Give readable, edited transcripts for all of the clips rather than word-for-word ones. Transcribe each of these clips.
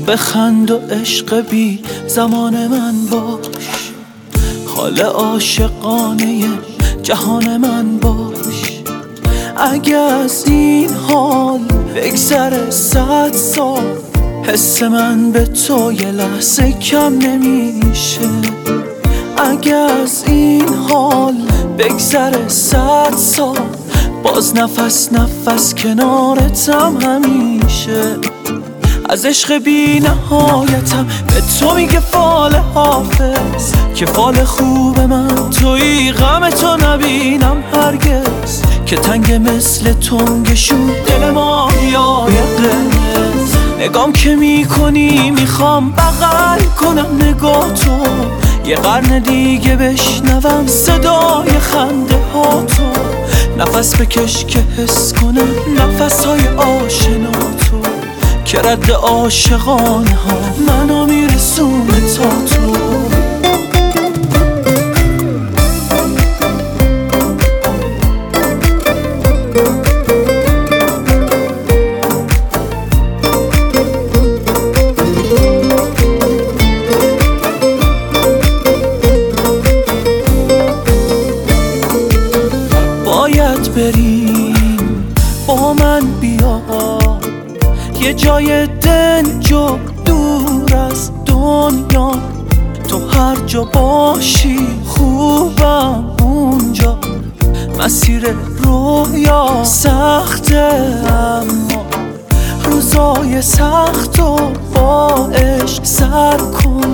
بخند و عشق بی زمان من باش، حال عاشقانه جهان من باش. اگه از این حال بگذره 100 سال، حس من به تو یه لحظه کم نمیشه. اگه از این حال بگذره 100 سال، باز نفس نفس کنارتم همیشه. از عشق بی نهایتم به تو میگه فال حافظ، که فال خوب من توی غم تو نبینم هرگز. که تنگ مثل تنگشون دل ماهیای قرمز، نگام که میکنی میخوام بغل کنم نگاه تو، یه قرن دیگه بشنوم صدای خنده ها تو. نفس بکش که حس کنم نفس های آشنا تو، که رد عاشقانه ها منو میرسونه تا تو. باید بریم با من بیا یه جای دنج و دور از دنیا، تو هر جا باشی خوبم اونجا. مسیر رویا سخته اما روزای سخت و با عشق سر کن.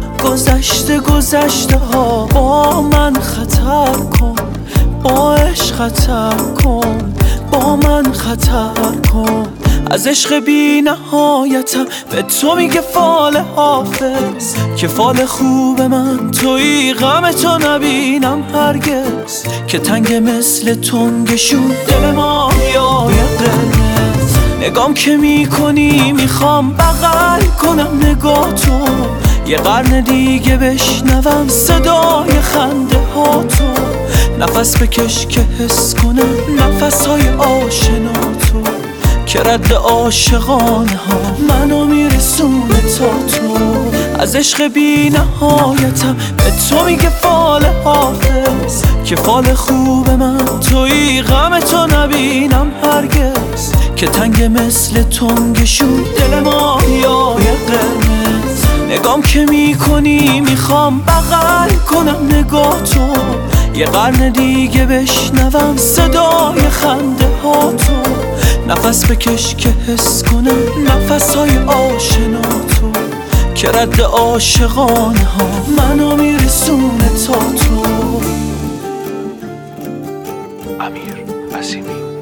گذشته ها با من خطر کن، با عشق خطر کن، با من خطر کن. از عشق بی نهایتم به تو میگه فال حافظ، که فال خوب من توی غم تو نبینم هرگز. که تنگ مثل تنگشون دل ماهیای قرمز، نگام که میکنی میخوام بغل کنم نگاه تو، یه قرن دیگه بشنوم صدای خنده ها تو. نفس بکش که حس کنم نفس های آشنا تو، که رد عاشقانه ها منو میرسونه تا تو. از عشق بی نهایتم به تو میگه فال حافظ، که فال خوب من توی غم تو نبینم هرگز. که تنگ مثل تنگشون دل ماهیای قرمز، نگام که میکنی میخوام بغل کنم نگاه تو، یه قرن دیگه بشنوم صدای خنده ها تو. نفس بکش که حس کنم نفس های آشنا تو، که رد عاشقانه ها منو میرسونه تا تو. امیر عظیمی.